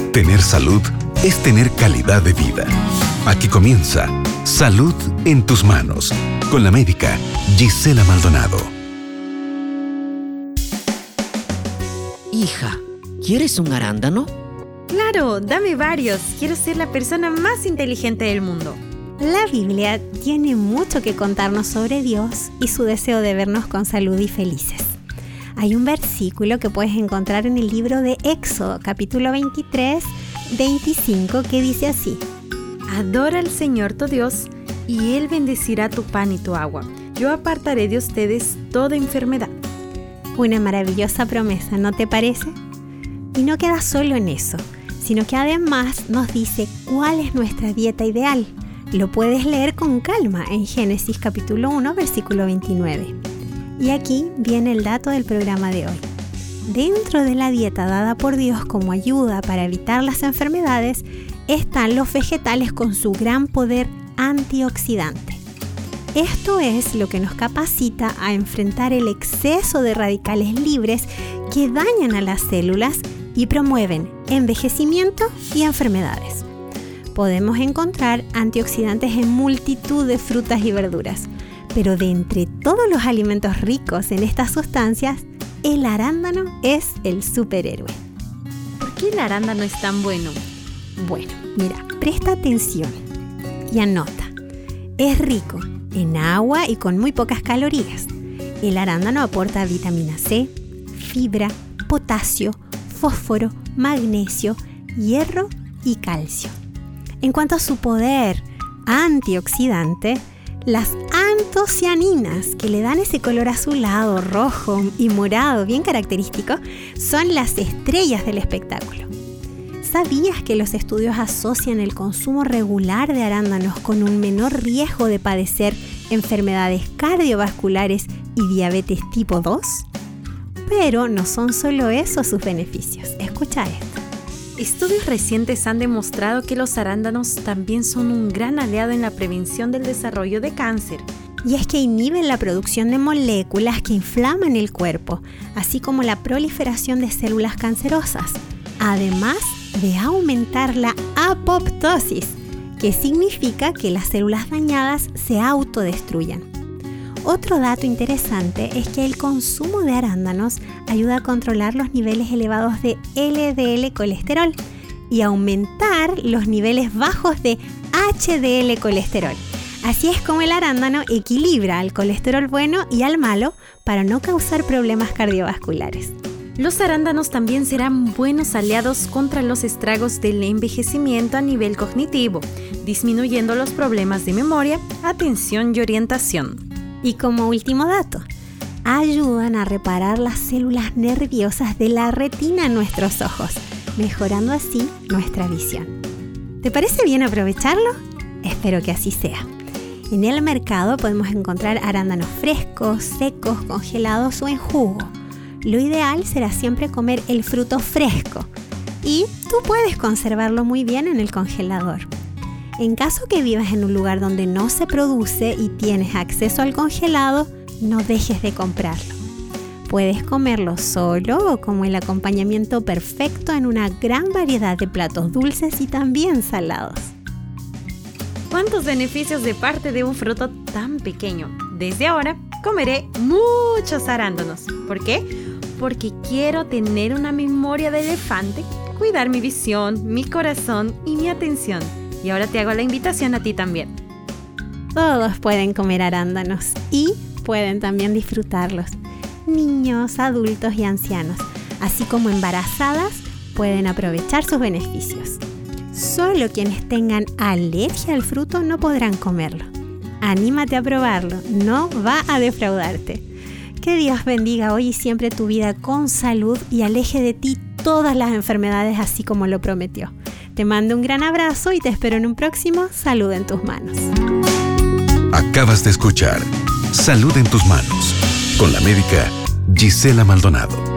Tener salud es tener calidad de vida. Aquí comienza Salud en tus manos, con la médica Gisela Maldonado. Hija, ¿quieres un arándano? Claro, dame varios. Quiero ser la persona más inteligente del mundo. La Biblia tiene mucho que contarnos sobre Dios y su deseo de vernos con salud y felices. Hay un versículo que puedes encontrar en el libro de Éxodo, capítulo 23, 25, que dice así: Adora al Señor tu Dios, y Él bendecirá tu pan y tu agua. Yo apartaré de ustedes toda enfermedad. Una maravillosa promesa, ¿no te parece? Y no queda solo en eso, sino que además nos dice cuál es nuestra dieta ideal. Lo puedes leer con calma en Génesis capítulo 1, versículo 29. Y aquí viene el dato del programa de hoy. Dentro de la dieta dada por Dios como ayuda para evitar las enfermedades, están los vegetales con su gran poder antioxidante. Esto es lo que nos capacita a enfrentar el exceso de radicales libres que dañan a las células y promueven envejecimiento y enfermedades. Podemos encontrar antioxidantes en multitud de frutas y verduras, pero de entre todos los alimentos ricos en estas sustancias, el arándano es el superhéroe. ¿Por qué el arándano es tan bueno? Bueno, mira, presta atención y anota. Es rico en agua y con muy pocas calorías. El arándano aporta vitamina C, fibra, potasio, fósforo, magnesio, hierro y calcio. En cuanto a su poder antioxidante, las antocianinas, que le dan ese color azulado, rojo y morado bien característico, son las estrellas del espectáculo. ¿Sabías que los estudios asocian el consumo regular de arándanos con un menor riesgo de padecer enfermedades cardiovasculares y diabetes tipo 2? Pero no son solo esos sus beneficios. Escucha esto. Estudios recientes han demostrado que los arándanos también son un gran aliado en la prevención del desarrollo de cáncer. Y es que inhiben la producción de moléculas que inflaman el cuerpo, así como la proliferación de células cancerosas, además de aumentar la apoptosis, que significa que las células dañadas se autodestruyan. Otro dato interesante es que el consumo de arándanos ayuda a controlar los niveles elevados de LDL colesterol y aumentar los niveles bajos de HDL colesterol. Así es como el arándano equilibra al colesterol bueno y al malo para no causar problemas cardiovasculares. Los arándanos también serán buenos aliados contra los estragos del envejecimiento a nivel cognitivo, disminuyendo los problemas de memoria, atención y orientación. Y como último dato, ayudan a reparar las células nerviosas de la retina en nuestros ojos, mejorando así nuestra visión. ¿Te parece bien aprovecharlo? Espero que así sea. En el mercado podemos encontrar arándanos frescos, secos, congelados o en jugo. Lo ideal será siempre comer el fruto fresco y tú puedes conservarlo muy bien en el congelador. En caso que vivas en un lugar donde no se produce y tienes acceso al congelado, no dejes de comprarlo. Puedes comerlo solo o como el acompañamiento perfecto en una gran variedad de platos dulces y también salados. ¿Cuántos beneficios de parte de un fruto tan pequeño? Desde ahora comeré muchos arándanos. ¿Por qué? Porque quiero tener una memoria de elefante, cuidar mi visión, mi corazón y mi atención. Y ahora te hago la invitación a ti también. Todos pueden comer arándanos y pueden también disfrutarlos. Niños, adultos y ancianos, así como embarazadas, pueden aprovechar sus beneficios. Solo quienes tengan alergia al fruto no podrán comerlo. Anímate a probarlo, no va a defraudarte. Que Dios bendiga hoy y siempre tu vida con salud y aleje de ti todas las enfermedades así como lo prometió. Te mando un gran abrazo y te espero en un próximo Salud en tus manos. Acabas de escuchar Salud en tus manos con la médica Gisela Maldonado.